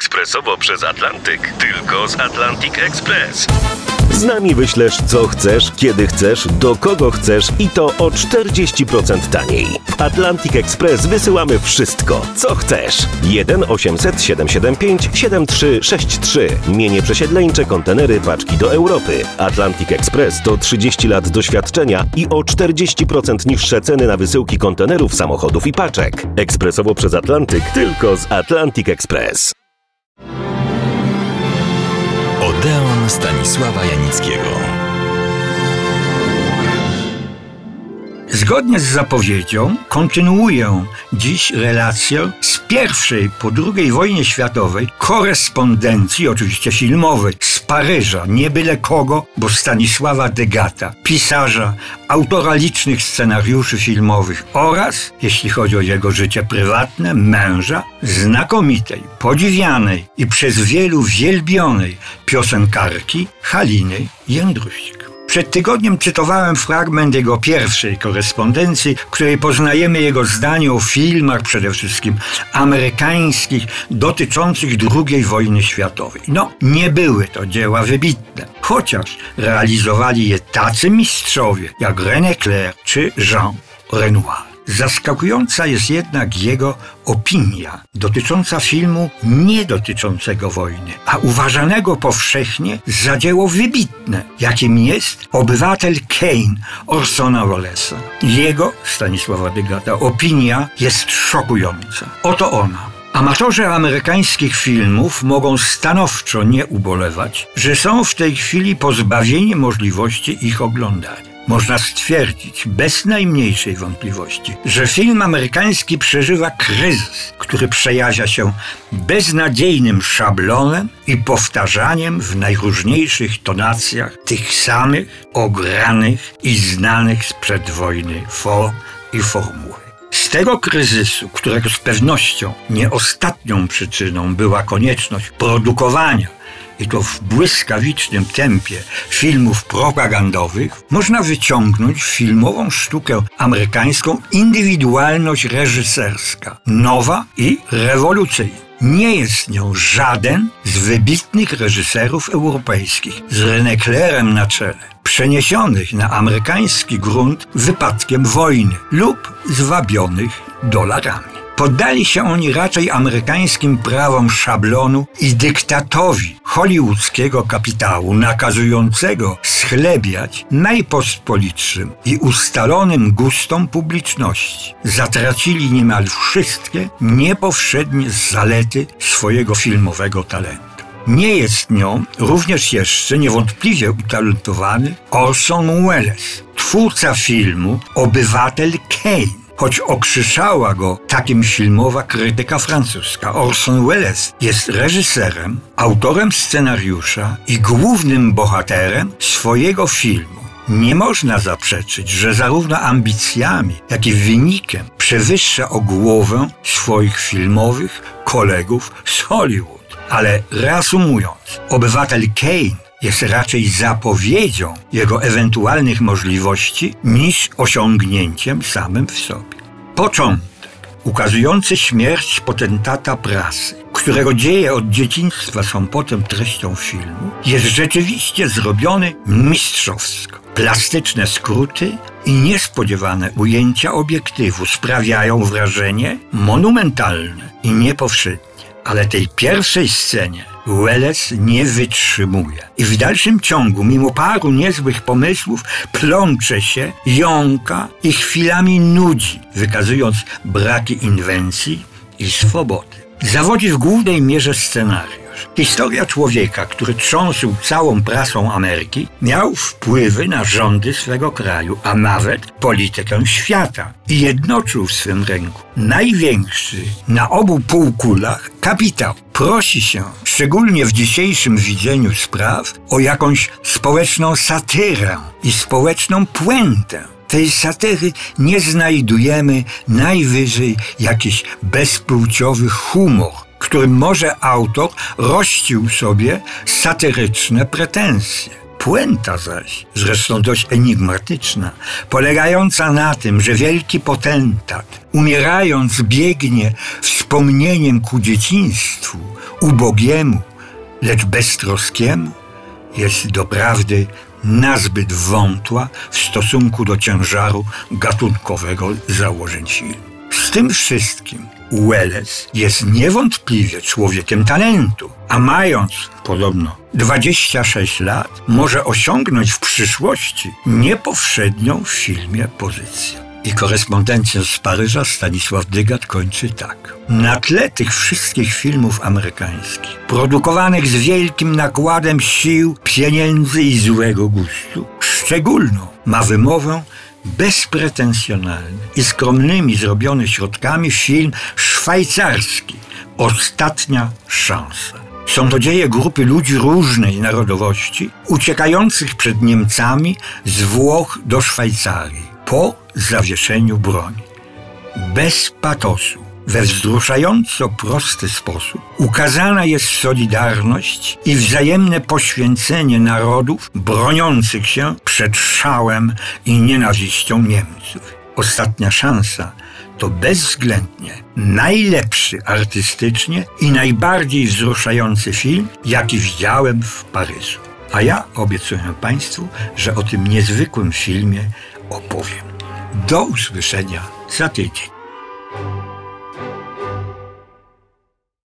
ekspresowo przez Atlantyk. Tylko z Atlantic Express. Z nami wyślesz co chcesz, kiedy chcesz, do kogo chcesz i to o 40% taniej. W Atlantic Express wysyłamy wszystko, co chcesz. 1 800 775 7363. Mienie przesiedleńcze, kontenery, paczki do Europy. Atlantic Express to 30 lat doświadczenia i o 40% niższe ceny na wysyłki kontenerów, samochodów i paczek. Ekspresowo przez Atlantyk, tylko z Atlantic Express. Odeon Stanisława Janickiego. Zgodnie z zapowiedzią kontynuuję dziś relację z pierwszej po II wojnie światowej korespondencji, oczywiście filmowej, z Paryża, nie byle kogo, bo Stanisława Degata, pisarza, autora licznych scenariuszy filmowych oraz, jeśli chodzi o jego życie prywatne, męża znakomitej, podziwianej i przez wielu wielbionej piosenkarki Haliny Jędrusik. Przed tygodniem cytowałem fragment jego pierwszej korespondencji, w której poznajemy jego zdanie o filmach, przede wszystkim amerykańskich, dotyczących II wojny światowej. Nie były to dzieła wybitne, chociaż realizowali je tacy mistrzowie jak René Clair czy Jean Renoir. Zaskakująca jest jednak jego opinia dotycząca filmu nie dotyczącego wojny, a uważanego powszechnie za dzieło wybitne, jakim jest Obywatel Kane Orsona Wellesa. Jego, Stanisława Degata, opinia jest szokująca. Oto ona. Amatorzy amerykańskich filmów mogą stanowczo nie ubolewać, że są w tej chwili pozbawieni możliwości ich oglądania. Można stwierdzić bez najmniejszej wątpliwości, że film amerykański przeżywa kryzys, który przejawia się beznadziejnym szablonem i powtarzaniem w najróżniejszych tonacjach tych samych ogranych i znanych sprzed wojny form i formuły. Z tego kryzysu, którego z pewnością nie ostatnią przyczyną była konieczność produkowania i to w błyskawicznym tempie filmów propagandowych, można wyciągnąć filmową sztukę amerykańską indywidualność reżyserska, nowa i rewolucyjna. Nie jest nią żaden z wybitnych reżyserów europejskich, z René Clairem na czele, przeniesionych na amerykański grunt wypadkiem wojny lub zwabionych dolarami. Poddali się oni raczej amerykańskim prawom szablonu i dyktatowi hollywoodzkiego kapitału nakazującego schlebiać najpospolitszym i ustalonym gustom publiczności. Zatracili niemal wszystkie niepowszednie zalety swojego filmowego talentu. Nie jest nią również jeszcze niewątpliwie utalentowany Orson Welles, twórca filmu Obywatel Kane. Choć okrzyczała go takim filmowa krytyka francuska, Orson Welles jest reżyserem, autorem scenariusza i głównym bohaterem swojego filmu. Nie można zaprzeczyć, że zarówno ambicjami, jak i wynikiem przewyższa o głowę swoich filmowych kolegów z Hollywood. Ale reasumując, Obywatel Kane jest raczej zapowiedzią jego ewentualnych możliwości niż osiągnięciem samym w sobie. Początek, ukazujący śmierć potentata prasy, którego dzieje od dzieciństwa są potem treścią filmu, jest rzeczywiście zrobiony mistrzowsko. Plastyczne skróty i niespodziewane ujęcia obiektywu sprawiają wrażenie monumentalne i niepowszednie. Ale tej pierwszej scenie Welles nie wytrzymuje i w dalszym ciągu, mimo paru niezłych pomysłów, plącze się, jąka i chwilami nudzi, wykazując braki inwencji i swobody. Zawodzi w głównej mierze scenariusz. Historia człowieka, który trząsł całą prasą Ameryki, miał wpływy na rządy swego kraju, a nawet politykę świata i jednoczył w swym ręku największy na obu półkulach kapitał. Prosi się, szczególnie w dzisiejszym widzeniu spraw, o jakąś społeczną satyrę i społeczną puentę. Tej satyry nie znajdujemy, najwyżej jakiś bezpłciowy humor, którym może autor rościł sobie satyryczne pretensje. Puenta zaś, zresztą dość enigmatyczna, polegająca na tym, że wielki potentat, umierając, biegnie w wspomnieniem ku dzieciństwu, ubogiemu, lecz beztroskiemu, jest doprawdy nazbyt wątła w stosunku do ciężaru gatunkowego założeń filmu. Z tym wszystkim Welles jest niewątpliwie człowiekiem talentu, a mając podobno 26 lat, może osiągnąć w przyszłości niepowszednią w filmie pozycję. I korespondencję z Paryża Stanisław Dygat kończy tak. Na tle tych wszystkich filmów amerykańskich, produkowanych z wielkim nakładem sił, pieniędzy i złego gustu, szczególną ma wymowę bezpretensjonalny i skromnymi zrobiony środkami film szwajcarski Ostatnia szansa. Są to dzieje grupy ludzi różnej narodowości, uciekających przed Niemcami z Włoch do Szwajcarii po zawieszeniu broni. Bez patosu, we wzruszająco prosty sposób ukazana jest solidarność i wzajemne poświęcenie narodów broniących się przed szałem i nienawiścią Niemców. Ostatnia szansa to bezwzględnie najlepszy artystycznie i najbardziej wzruszający film, jaki widziałem w Paryżu. A ja obiecuję Państwu, że o tym niezwykłym filmie opowiem. Do usłyszenia za tydzień.